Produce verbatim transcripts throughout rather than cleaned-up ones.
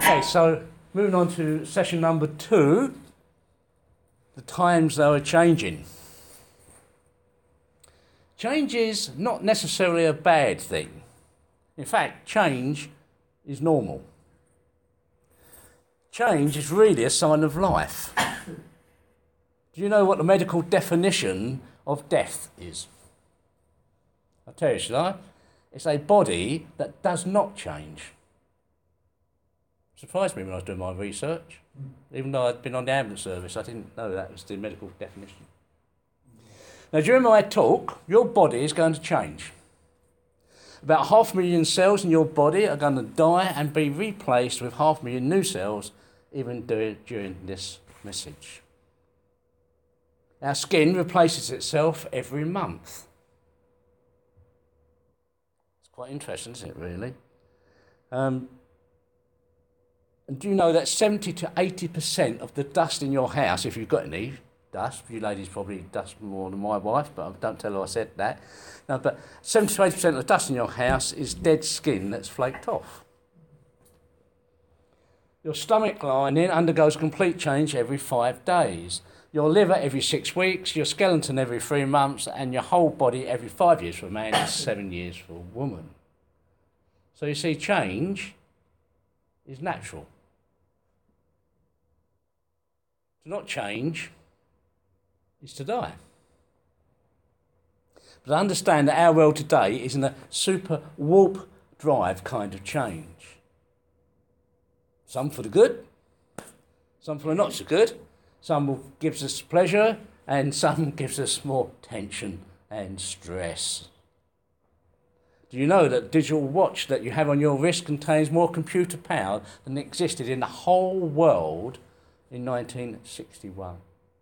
Okay, so moving on to session number two, the times they were changing. Change is not necessarily a bad thing. In fact, change is normal. Change is really a sign of life. Do you know what the medical definition of death is? I'll tell you, shall I? It's a body that does not change. Surprised me when I was doing my research. Even though I'd been on the ambulance service, I didn't know that was the medical definition. Now, during my talk, your body is going to change. About half a million cells in your body are going to die and be replaced with half a million new cells, even during this message. Our skin replaces itself every month. It's quite interesting, isn't it, really? Um, and do you know that seventy to eighty percent of the dust in your house, if you've got any dust, you ladies probably dust more than my wife, but don't tell her I said that. No, but seventy to eighty percent of the dust in your house is dead skin that's flaked off. Your stomach lining undergoes complete change every five days. Your liver every six weeks, your skeleton every three months, and your whole body every five years for a man and seven years for a woman. So you see, change is natural. To not change is to die. But understand that our world today is in a super warp drive kind of change. Some for the good, some for the not so good. Some will gives us pleasure, and some gives us more tension and stress. Do you know that the digital watch that you have on your wrist contains more computer power than existed in the whole world in nineteen sixty-one?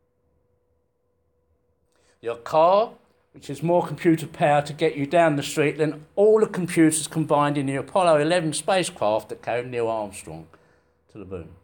Your car, which has more computer power to get you down the street than all the computers combined in the Apollo eleven spacecraft that carried Neil Armstrong to the moon.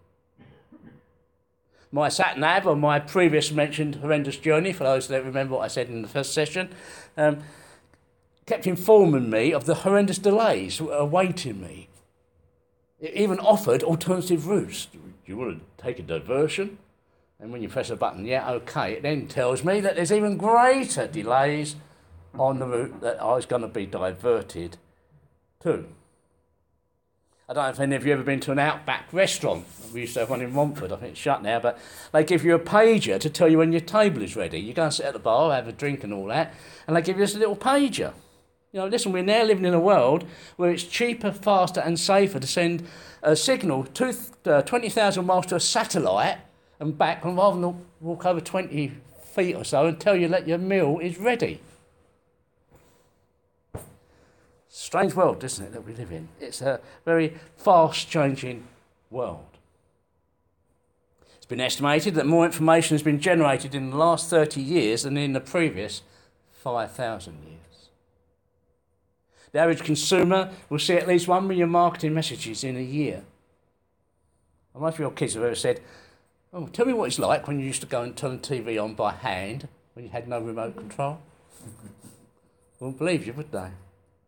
My sat-nav, on my previous mentioned horrendous journey, for those that remember what I said in the first session, um, kept informing me of the horrendous delays awaiting me. It even offered alternative routes. Do you want to take a diversion? And when you press a button, yeah, okay, it then tells me that there's even greater delays on the route that I was going to be diverted to. I don't know if any of you have ever been to an Outback restaurant. We used to have one in Romford. I think it's shut now, but they give you a pager to tell you when your table is ready. You go and sit at the bar, have a drink and all that, and they give you this little pager. You know, listen, we're now living in a world where it's cheaper, faster and safer to send a signal to uh, twenty thousand miles to a satellite and back, and rather than walk over twenty feet or so and tell you that your meal is ready. Strange world, isn't it, that we live in? It's a very fast-changing world. It's been estimated that more information has been generated in the last thirty years than in the previous five thousand years. The average consumer will see at least one million marketing messages in a year. I don't know if your kids have ever said, oh, tell me what it's like when you used to go and turn the T V on by hand when you had no remote control. Wouldn't believe you, would they?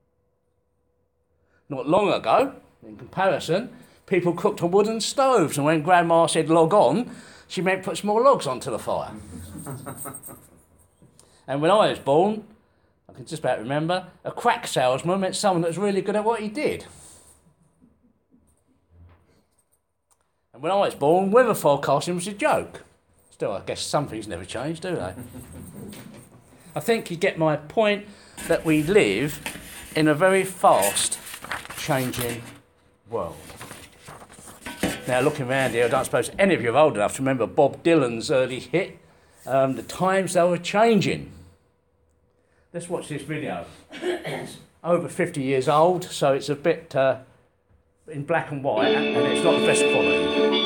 Not long ago, in comparison, people cooked on wooden stoves, and when Grandma said log on, she meant put some more logs onto the fire. And when I was born, I can just about remember, a crack salesman meant someone that was really good at what he did. And when I was born, weather forecasting was a joke. Still, I guess some things never change, do they? I think you get my point that we live in a very fast changing world. Now, looking around here, I don't suppose any of you are old enough to remember Bob Dylan's early hit, um, The Times They Were Changing. Let's watch this video. It's over fifty years old, so it's a bit uh, in black and white, and it's not the best quality.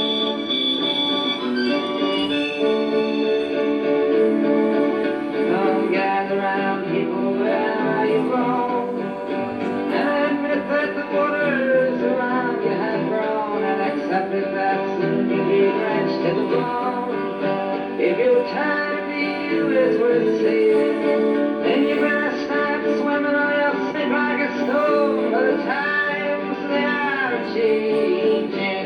If your time to you is worth saving, then you better start swimming or you'll sink like a stone. For the times they are changing.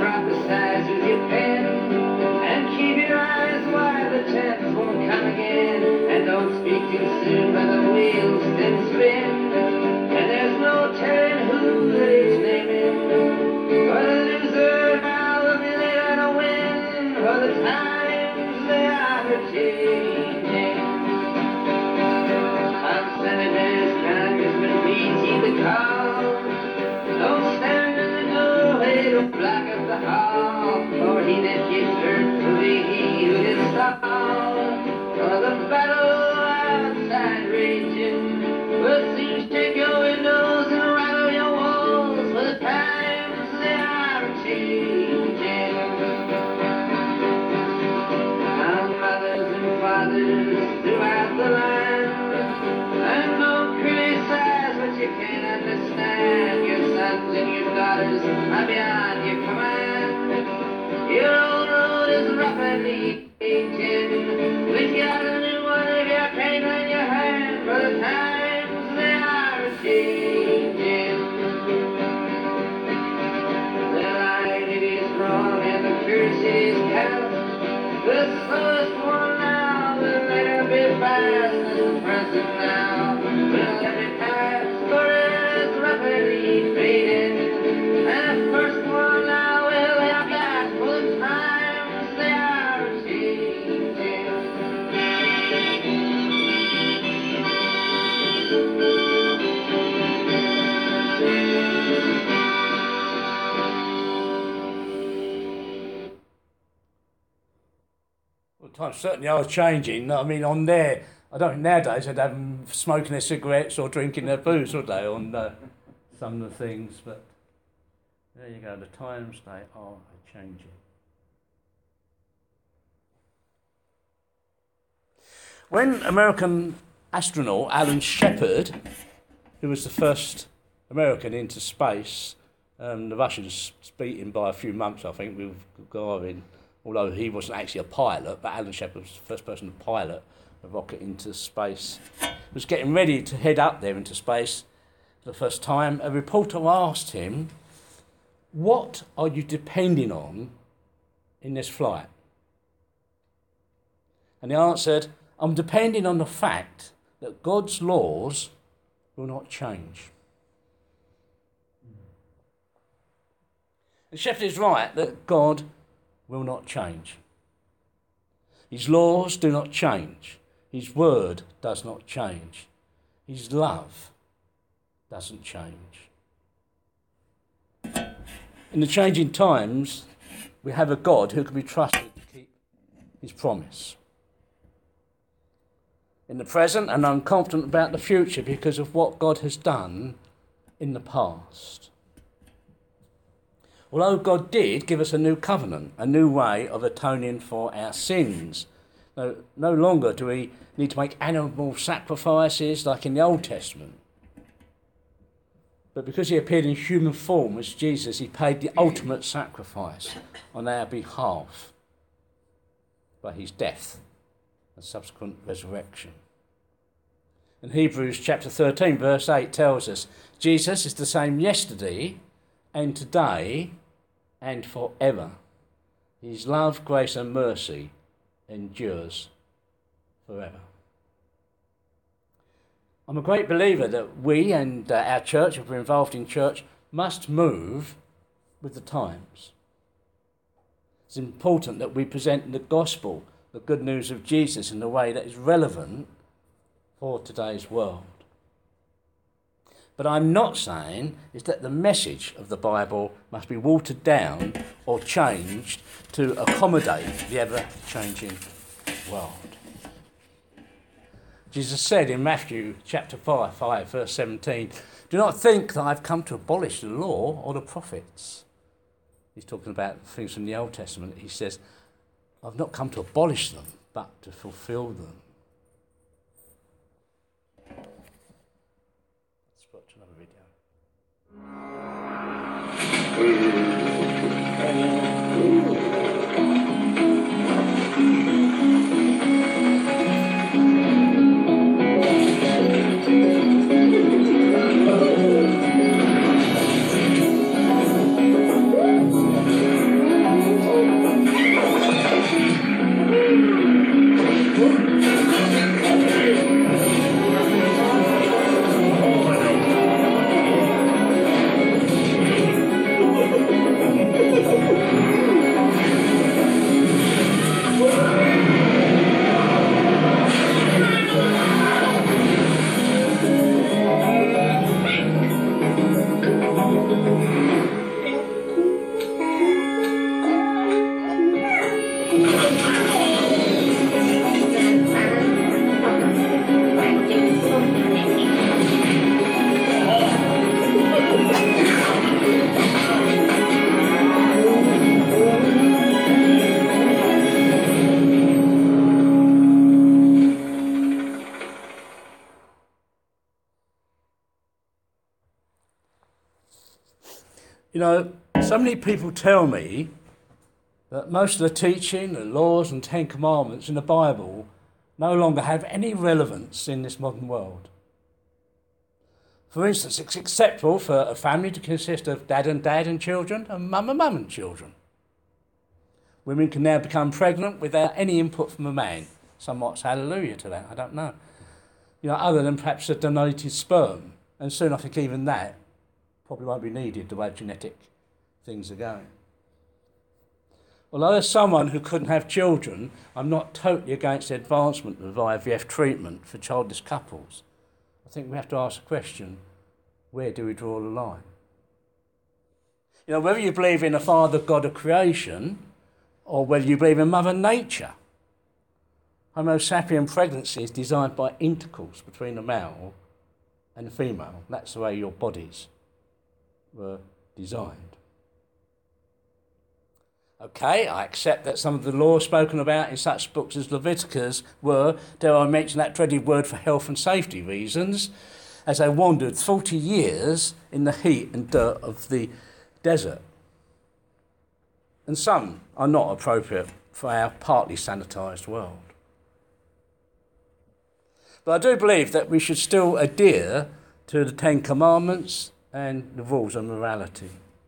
prophesize with your pen. And keep your eyes wide, the chance won't come again. And don't speak too soon, but the wheels still spin. And there's no telling who that is naming. For the loser now will be later to win. For the times they are changing. Some senators, congressmen, please heed the call. Don't stand in the doorway to block up the hall. For he that gets hurt will be he who is stalled. For the battle outside raging will soon shake your windows and rattle your walls. For the times they are changing. Our mothers and fathers throughout the land, and don't criticize what you can't understand. Your sons and your daughters are beyond your command. Your old road is rapidly changing. With God a new one if your pain in your hand. For the times they are changing. The line it is wrong and the curse is cast. The slowest one now will later be fast. And the present now will let it pass. For it is rapidly fading. And the first one now will have last. For the times they are changing. Well, times certainly are changing. I mean, on there, I don't think nowadays they'd have them smoking their cigarettes or drinking their booze, would they, on uh, some of the things. But there you go, the times they are changing. When American astronaut Alan Shepard, who was the first American into space, um, the Russians beat him by a few months, I think, with Gagarin, although he wasn't actually a pilot, but Alan Shepard was the first person to pilot a rocket into space. He was getting ready to head up there into space for the first time. A reporter asked him, "What are you depending on in this flight?" And he answered, "I'm depending on the fact that God's laws will not change." And Shepard is right that God will not change. His laws do not change. His word does not change. His love doesn't change. In the changing times, we have a God who can be trusted to keep his promise. In the present, and I'm confident about the future because of what God has done in the past. Although God did give us a new covenant, a new way of atoning for our sins. No, no longer do we need to make animal sacrifices like in the Old Testament. But because he appeared in human form as Jesus, he paid the ultimate sacrifice on our behalf by his death and subsequent resurrection. In Hebrews chapter thirteen, verse eight tells us, Jesus is the same yesterday and today and forever. His love, grace and mercy endures forever. I'm a great believer that we and uh, our church, if we're involved in church, must move with the times. It's important that we present the gospel, the good news of Jesus, in a way that is relevant for today's world. But I'm not saying is that the message of the Bible must be watered down or changed to accommodate the ever-changing world. Jesus said in Matthew chapter five, five, verse seventeen, "Do not think that I've come to abolish the law or the prophets." He's talking about things from the Old Testament. He says, "I've not come to abolish them, but to fulfill them." Let's watch another video. You know, so many people tell me that most of the teaching, the laws and Ten Commandments in the Bible no longer have any relevance in this modern world. For instance, it's acceptable for a family to consist of dad and dad and children and mum and mum and children. Women can now become pregnant without any input from a man. Some might say hallelujah to that, I don't know. You know, other than perhaps a donated sperm. And soon I think even that probably won't be needed the way genetic things are going. Although there's someone who couldn't have children, I'm not totally against the advancement of I V F treatment for childless couples. I think we have to ask the question, where do we draw the line? You know, whether you believe in a Father God of creation or whether you believe in Mother Nature, Homo sapien pregnancy is designed by intercourse between a male and a female. That's the way your bodies were designed. Okay, I accept that some of the laws spoken about in such books as Leviticus were, dare I mention that dreaded word, for health and safety reasons, as they wandered forty years in the heat and dirt of the desert. And some are not appropriate for our partly sanitised world. But I do believe that we should still adhere to the Ten Commandments and the rules of morality.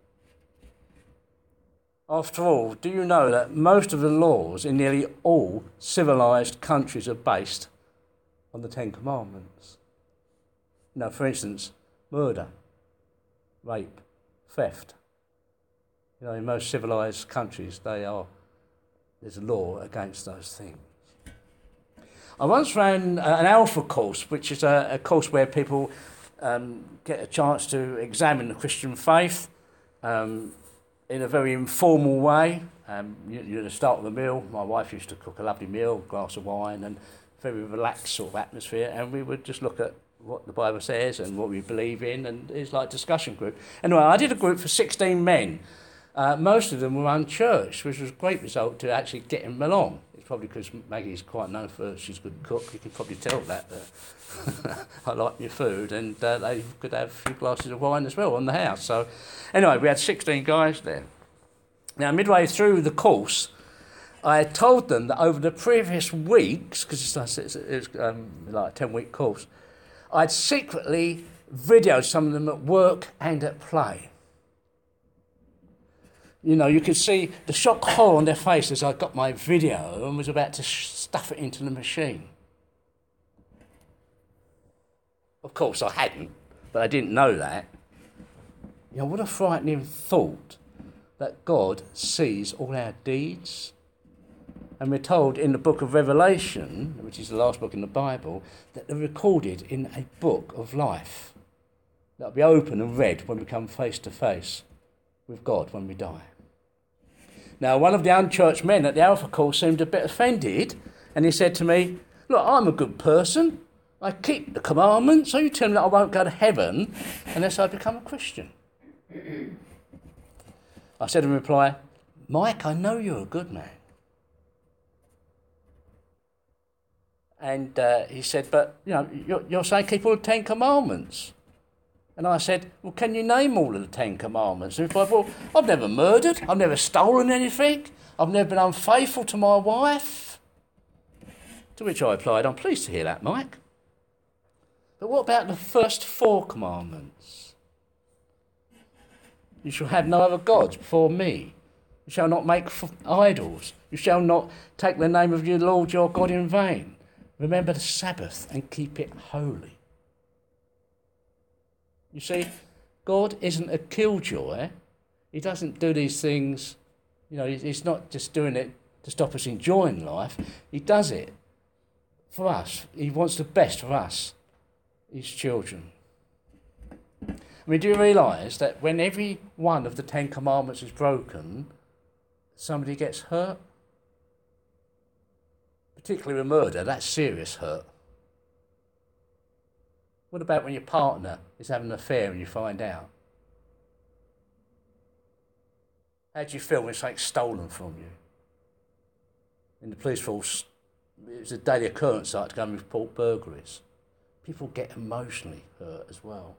After all, do you know that most of the laws in nearly all civilised countries are based on the Ten Commandments? You know, for instance, murder, rape, theft. You know, in most civilised countries, they are, there's a law against those things. I once ran an Alpha course, which is a, a course where people um, get a chance to examine the Christian faith um, in a very informal way. Um, you, you start with a meal. My wife used to cook a lovely meal, a glass of wine, and very relaxed sort of atmosphere. And we would just look at what the Bible says and what we believe in, and it's like a discussion group. Anyway, I did a group for sixteen men. Uh, most of them were unchurched, which was a great result to actually get them along. It's probably because Maggie's quite known for she's a good cook. You can probably tell that. that I like my food, and uh, they could have a few glasses of wine as well on the house. So anyway, we had sixteen guys there. Now, midway through the course, I had told them that over the previous weeks, because it was um, like a ten-week course, I'd secretly videoed some of them at work and at play. You know, you could see the shock horror on their face as I got my video and was about to sh- stuff it into the machine. Of course, I hadn't, but I didn't know that. You know, what a frightening thought that God sees all our deeds. And we're told in the book of Revelation, which is the last book in the Bible, that they're recorded in a book of life that'll be open and read when we come face to face with God when we die. Now, one of the unchurched men at the Alpha course seemed a bit offended, and he said to me, "Look, I'm a good person. I keep the commandments, so you tell me that I won't go to heaven unless I become a Christian." I said in reply, "Mike, I know you're a good man." And uh, he said, "But, you know, you're, you're saying keep all the Ten Commandments." And I said, "Well, can you name all of the Ten Commandments?" And he replied, "Well, I've never murdered, I've never stolen anything, I've never been unfaithful to my wife." To which I replied, "I'm pleased to hear that, Mike. But what about the first four commandments? You shall have no other gods before me. You shall not make f- idols. You shall not take the name of your Lord your God in vain. Remember the Sabbath and keep it holy." You see, God isn't a killjoy. He doesn't do these things, you know, he's not just doing it to stop us enjoying life. He does it for us. He wants the best for us, his children. I mean, do you realise that when every one of the Ten Commandments is broken, somebody gets hurt? particularly with murder, that's serious hurt. What about when your partner is having an affair and you find out? How do you feel when something's stolen from you? In the police force, it's a daily occurrence site to go and report burglaries. People get emotionally hurt as well.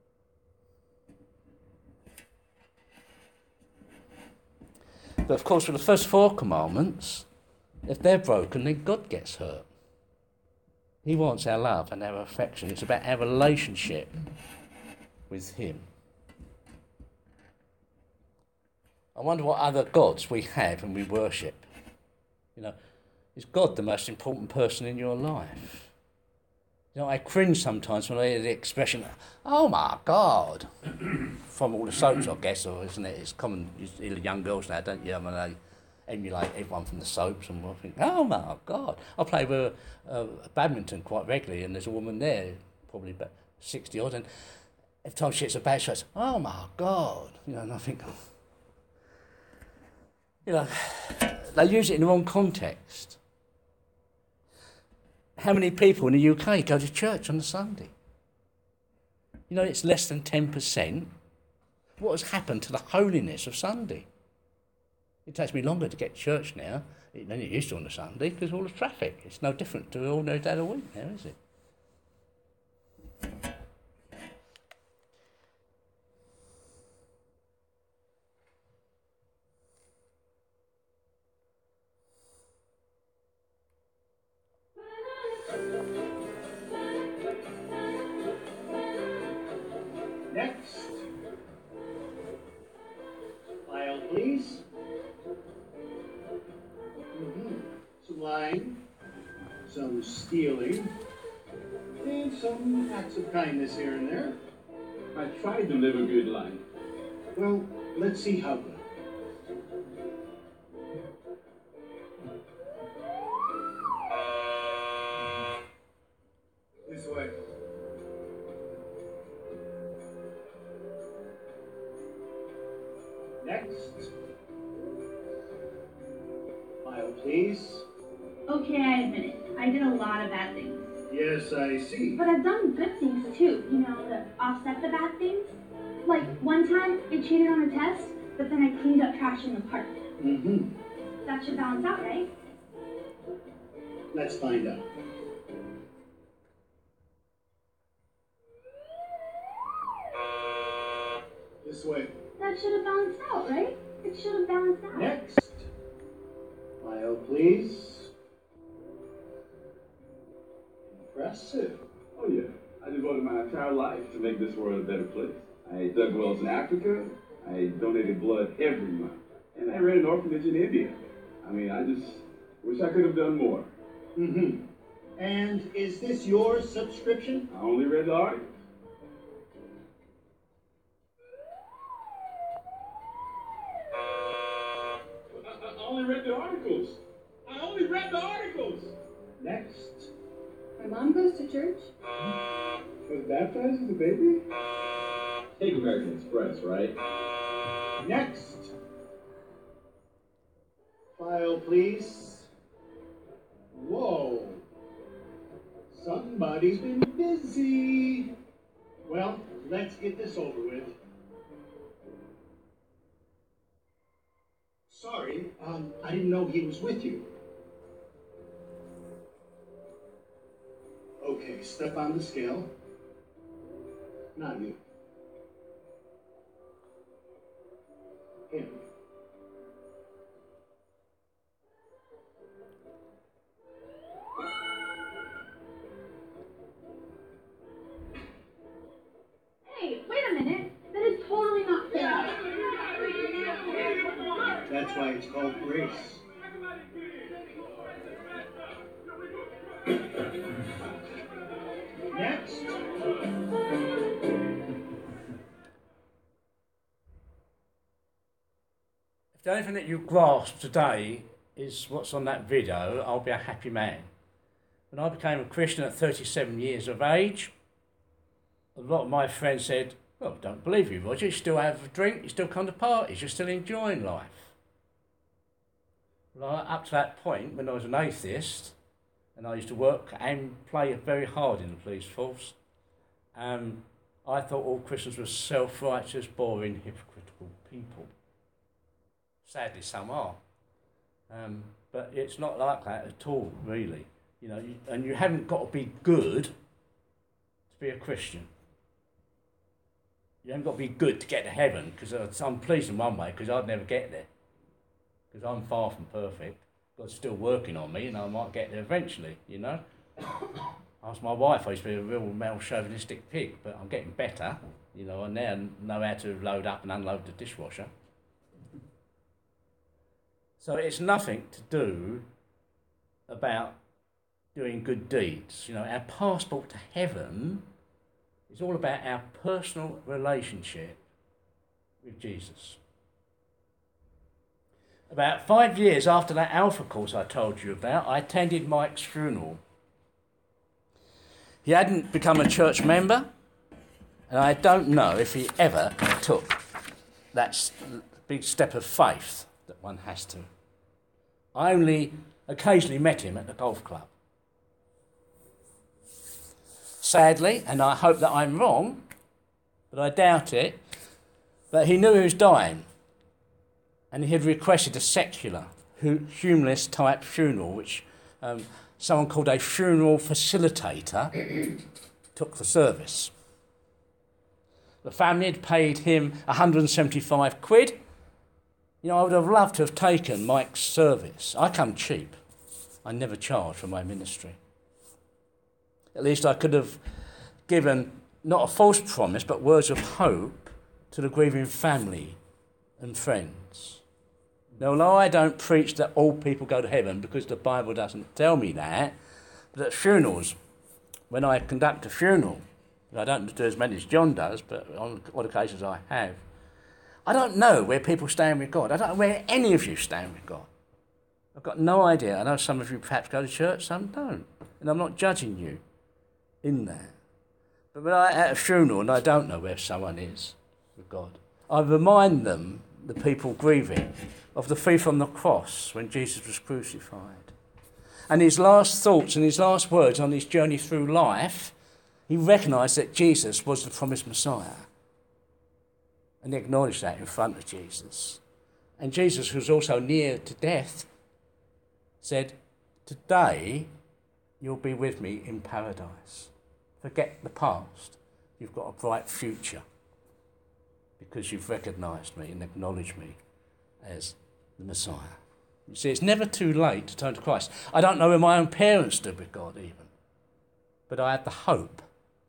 But of course, with the first four commandments, if they're broken, then God gets hurt. He wants our love and our affection. It's about our relationship with him. I wonder what other gods we have and we worship. You know, is God the most important person in your life? You know, I cringe sometimes when I hear the expression, "Oh my God," from all the soaps, I guess, or isn't it? It's common. You hear young girls now, don't you? I mean, they emulate everyone from the soaps, and I think, "Oh my God!" I play with uh, badminton quite regularly, and there's a woman there, probably about sixty odd, and every time she hits a bad shot, it's, "Oh my God!" You know, and I think, oh. You know, they use it in the wrong context. How many people in the U K go to church on a Sunday? You know, it's less than ten percent. What has happened to the holiness of Sunday? It takes me longer to get to church now than it used to on a Sunday because of all the traffic. It's no different to an ordinary day of the week now, is it? Next. File, please. Mm-hmm. Some lying, some stealing, and some acts of kindness here and there. I tried to live a good life. Well, let's see how good. This way. Next. File, please. Okay, I admit it. I did a lot of bad things. Yes, I see. But I've done good things too, you know, to offset the bad things. Like, one time, I cheated on a test, but then I cleaned up trash in the park. Mm-hmm. That should balance out, right? Let's find out. This way. That should have balanced out, right? It should have balanced out. Next. File, please. Impressive. Oh yeah, I devoted my entire life to make this world a better place. I dug wells in Africa, I donated blood every month, and I ran an orphanage in India. I mean, I just wish I could have done more. Mm-hmm. And is this your subscription? I only read the articles. I only read the articles. I only read the articles. Next. My mom goes to church. Was baptized as a baby? Take American Express, right? Next. File, please. Whoa. Somebody's been busy. Well, let's get this over with. Sorry, um, I didn't know he was with you. Okay, step on the scale. Not you. Him. Hey, wait a minute. That is totally not fair. That's why it's called grace. Next. If the only thing that you grasp today is what's on that video, I'll be a happy man. When I became a Christian at thirty-seven years of age, a lot of my friends said, "Well, I don't believe you, Roger. You still have a drink, you still come to parties, you're still enjoying life." Well, up to that point, when I was an atheist, and I used to work and play very hard in the police force. Um, I thought all Christians were self-righteous, boring, hypocritical people. Sadly, some are. Um, but it's not like that at all, really. You know, you, and you haven't got to be good to be a Christian. You haven't got to be good to get to heaven, because I'm pleased in one way, because I'd never get there. Because I'm far from perfect. God's still working on me, and I might get there eventually, you know. Ask my wife, I used to be a real male chauvinistic pig, but I'm getting better, you know, I now know how to load up and unload the dishwasher. So it's nothing to do about doing good deeds. You know, our passport to heaven is all about our personal relationship with Jesus. About five years after that Alpha course I told you about, I attended Mike's funeral. He hadn't become a church member, and I don't know if he ever took that big step of faith that one has to. I only occasionally met him at the golf club. Sadly, and I hope that I'm wrong, but I doubt it, but he knew he was dying, and he had requested a secular, humanist type funeral, which um, someone called a funeral facilitator took the service. The family had paid him one hundred seventy-five quid. You know, I would have loved to have taken Mike's service. I come cheap. I never charge for my ministry. At least I could have given not a false promise, but words of hope to the grieving family and friends. Now, although I don't preach that all people go to heaven, because the Bible doesn't tell me that, but at funerals, when I conduct a funeral, I don't do as many as John does, but on odd occasions I have, I don't know where people stand with God. I don't know where any of you stand with God. I've got no idea. I know some of you perhaps go to church, some don't. And I'm not judging you in that. But when I'm at a funeral and I don't know where someone is with God, I remind them, the people grieving, of the thief on the cross when Jesus was crucified. And his last thoughts and his last words on his journey through life, he recognised that Jesus was the promised Messiah. And he acknowledged that in front of Jesus. And Jesus, who was also near to death, said, "Today you'll be with me in paradise. Forget the past. You've got a bright future because you've recognised me and acknowledged me as the Messiah." You see, it's never too late to turn to Christ. I don't know where my own parents stood with God even, but I had the hope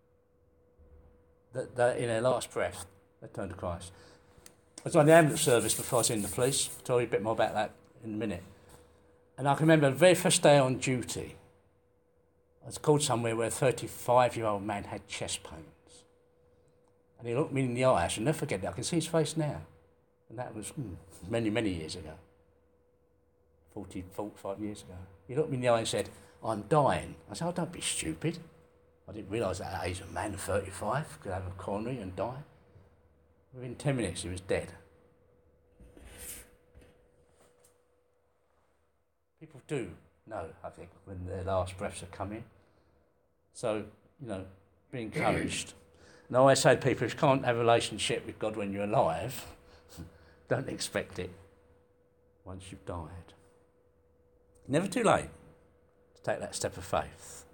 that, that in their last breath they turned to Christ. I was on the ambulance service before I was in the police. I'll tell you a bit more about that in a minute. And I can remember the very first day on duty, I was called somewhere where a thirty-five-year-old man had chest pains. And he looked me in the eye. I shall never forget that. I can see his face now. And that was mm, many, many years ago. forty, forty-five years ago. He looked me in the eye and said, "I'm dying." I said, "Oh, don't be stupid." I didn't realise at that age a man of thirty-five could have a coronary and die. Within ten minutes he was dead. People do know, I think, when their last breaths are coming. So, you know, be encouraged. And I always say to people, if you can't have a relationship with God when you're alive, don't expect it once you've died. Never too late to take that step of faith.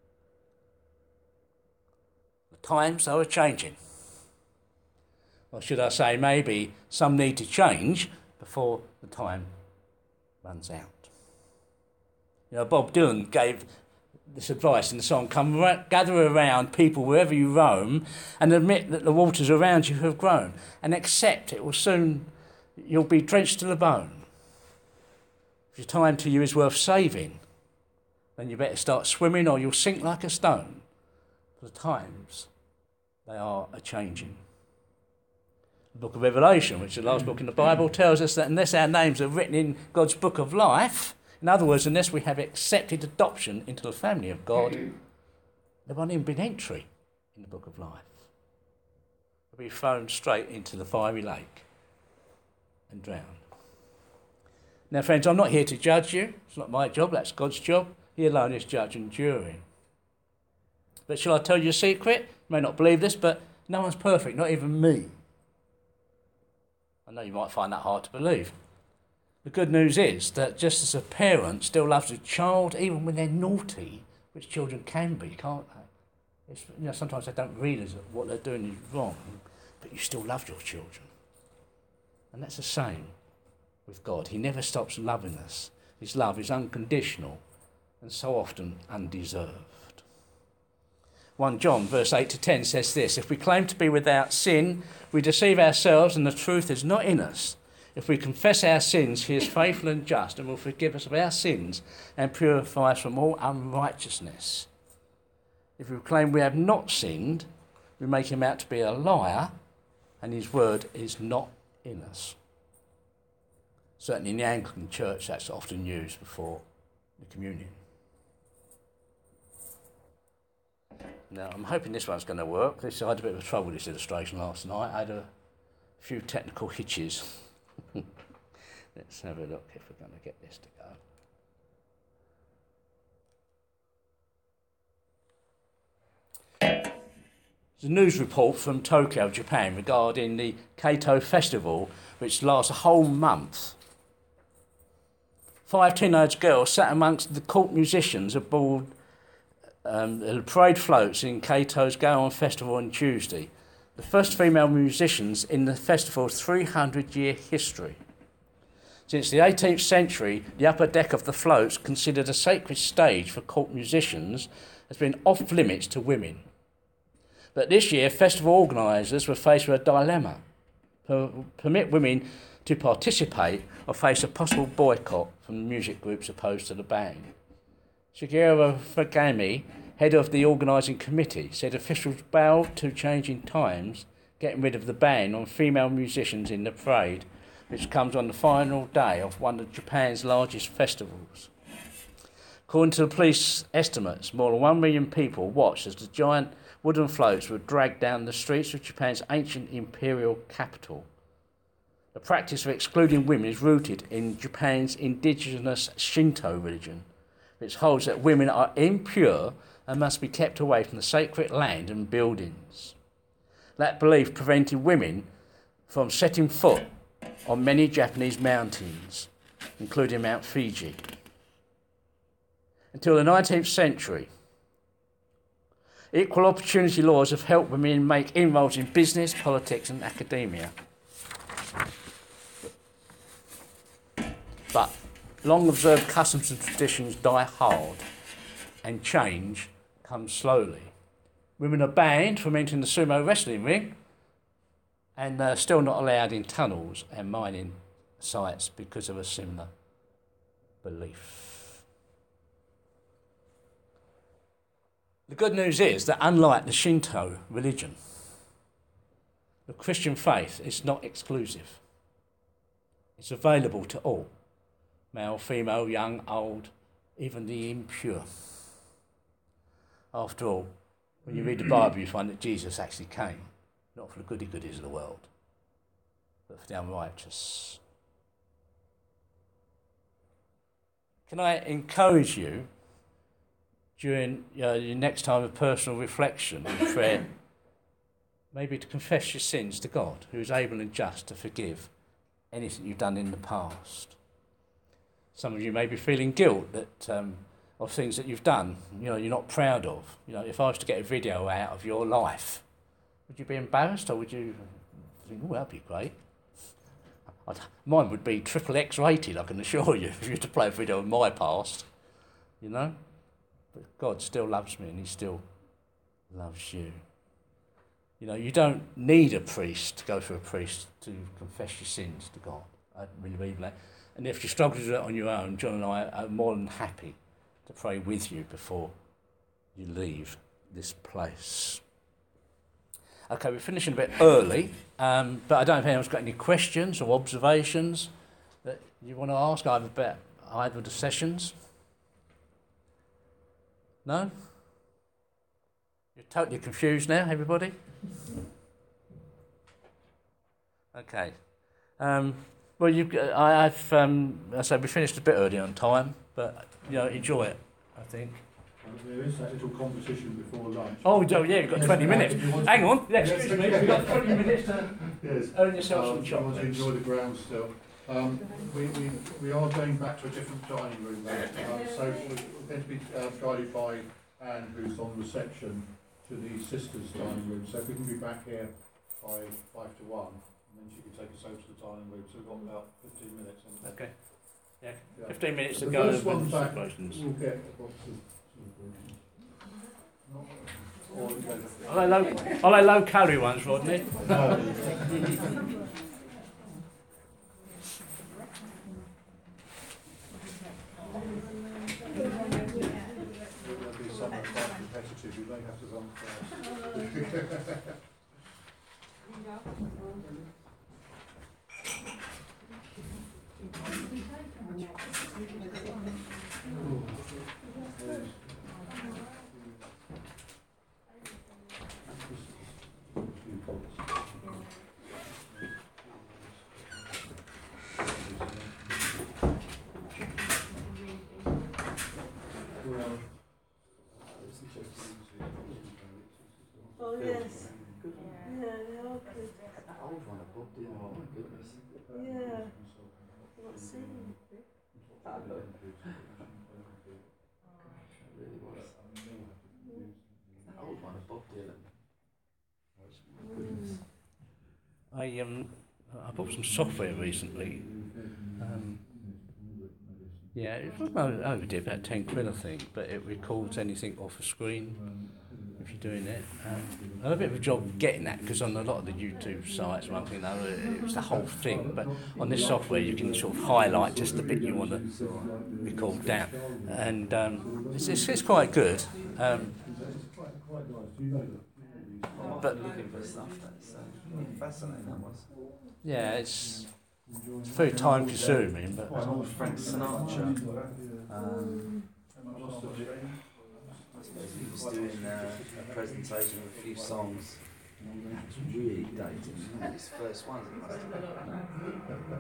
The times, though, are changing. Or should I say, maybe some need to change before the time runs out. You know, Bob Dylan gave this advice in the song, "Come ra- gather around people wherever you roam and admit that the waters around you have grown and accept it will soon, you'll be drenched to the bone. If your time to you is worth saving, then you better start swimming or you'll sink like a stone. For the times, they are a-changing." The book of Revelation, which is the last book in the Bible, tells us that unless our names are written in God's book of life, in other words, unless we have accepted adoption into the family of God, there won't even be an entry in the book of life. We'll be thrown straight into the fiery lake and drowned. Now, friends, I'm not here to judge you. It's not my job, that's God's job. He alone is judge and jury. But shall I tell you a secret? You may not believe this, but no one's perfect, not even me. I know you might find that hard to believe. The good news is that just as a parent still loves a child, even when they're naughty, which children can be, can't they? It's, you know, sometimes they don't realise that what they're doing is wrong, but you still love your children. And that's the same with God. He never stops loving us. His love is unconditional and so often undeserved. First John verse eight to ten says this: if we claim to be without sin, we deceive ourselves and the truth is not in us. If we confess our sins, he is faithful and just and will forgive us of our sins and purify us from all unrighteousness. If we claim we have not sinned, we make him out to be a liar and his word is not in us. Certainly in the Anglican Church, that's often used before the communion. Now, I'm hoping this one's going to work. This, I had a bit of trouble with this illustration last night. I had a few technical hitches. Let's have a look if we're going to get this to go. There's a news report from Tokyo, Japan, regarding the Kaito Festival, which lasts a whole month. Five teenage girls sat amongst the court musicians aboard um, the parade floats in Kaito's Go-On Festival on Tuesday, the first female musicians in the festival's three hundred year history. Since the eighteenth century, the upper deck of the floats, considered a sacred stage for court musicians, has been off limits to women. But this year, festival organisers were faced with a dilemma: per- permit women to participate or face a possible boycott from the music groups opposed to the ban. Shigeru Fugami, head of the organising committee, said officials bowed to changing times, getting rid of the ban on female musicians in the parade, which comes on the final day of one of Japan's largest festivals. According to the police estimates, more than one million people watched as the giant wooden floats were dragged down the streets of Japan's ancient imperial capital. The practice of excluding women is rooted in Japan's indigenous Shinto religion, which holds that women are impure and must be kept away from the sacred land and buildings. That belief prevented women from setting foot on many Japanese mountains, including Mount Fuji. Until the nineteenth century, equal opportunity laws have helped women make inroads in business, politics and academia. But long-observed customs and traditions die hard, and change comes slowly. Women are banned from entering the sumo wrestling ring, and they're still not allowed in tunnels and mining sites because of a similar belief. The good news is that unlike the Shinto religion, the Christian faith is not exclusive. It's available to all, male, female, young, old, even the impure. After all, when you read the Bible, you find that Jesus actually came, not for the goody-goodies of the world, but for the unrighteous. Can I encourage you, during you know, your next time of personal reflection and prayer, maybe to confess your sins to God, who is able and just to forgive anything you've done in the past. Some of you may be feeling guilt that um, of things that you've done, you know, you're not proud of. You know, if I was to get a video out of your life, would you be embarrassed, or would you think, oh, that'd be great? I'd, mine would be triple X rated, I can assure you, if you were to play a video of my past, you know. But God still loves me and he still loves you. You know, you don't need a priest to go for a priest to confess your sins to God. I really believe that. And if you struggle to do that on your own, John and I are more than happy to pray with you before you leave this place. Okay, we're finishing a bit early, um, but I don't know if anyone's got any questions or observations that you want to ask either about either of the sessions. No? You're totally confused now, everybody? Okay. Um, well, you, I, I've, um, I say we finished a bit early on time, but you know, enjoy it. I think. There is that little competition before lunch. Oh, Joe, yeah, you've got Yes, twenty uh, minutes. if you want- Hang on, yeah, excuse me, you've got twenty minutes to Yes. earn yourself Um, some if you want to chocolates. enjoy the ground still. Um, we, we, we are going back to a different dining room now. Um, so we're going to be uh, guided by Anne, who's on reception, to the sisters' dining room. So if we can be back here by five to one, and then she can take us over to the dining room. So we've got about fifteen minutes. haven't we? Okay. Yeah, Yeah. fifteen minutes to The go. first with one the back celebrations. will get a box of celebrations. Not all together. Are they low, are they low calorie ones, Rodney? No. There'll be someone quite competitive, you may have to run first. Oh yes. Yeah, they are good. That old one of Bob Dylan, oh my goodness. Yeah. What scene? It really was. That old one of Bob Dylan. Oh my goodness. I um, I bought some software recently. Um, yeah, it was over overdid about ten quid, I think, but it records anything off a screen if you're doing it. Um, I had a bit of a job getting that because on a lot of the YouTube sites, one thing or another, it was the whole thing. But on this software, you can sort of highlight just the bit you want to record down, and um, it's, it's it's quite good. Um, but Looking for stuff that's uh, fascinating, that was. yeah, it's, it's very time consuming, but. An old Frank Sinatra. Um, I suppose he was doing uh, a presentation of a few songs. That's really dated. One of his first ones, it must have been.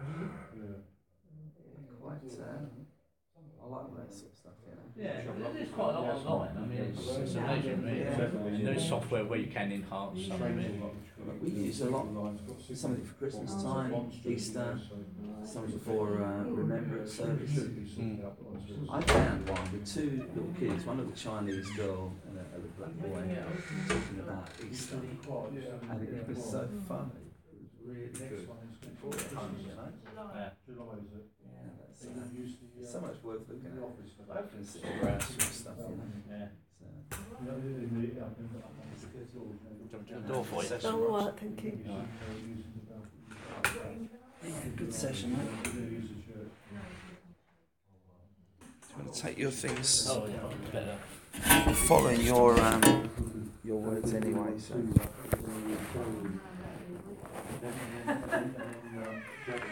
Quite, uh, I like that sort of stuff, you know. Yeah, there's quite a lot online. I mean, it's, it's amazing, really. Yeah. There's software where you can enhance some of it. We use a lot, something for Christmas time, Easter, something for uh, Remembrance Service. Mm. I found one with two little kids, one little Chinese girl and a, a little black boy, talking about Easter. And it was so funny. It was really good. Brought it home, you know. Yeah. Yeah, that's, uh, so much worth looking at. I've been sitting around sort of stuff, you know. Yeah. So, it's good. Jump to the door for you. Oh, all right, thank you. Yeah, good session, mate. Do you want to take your things? Oh, yeah, better. I'm following your um, your words anyway, so.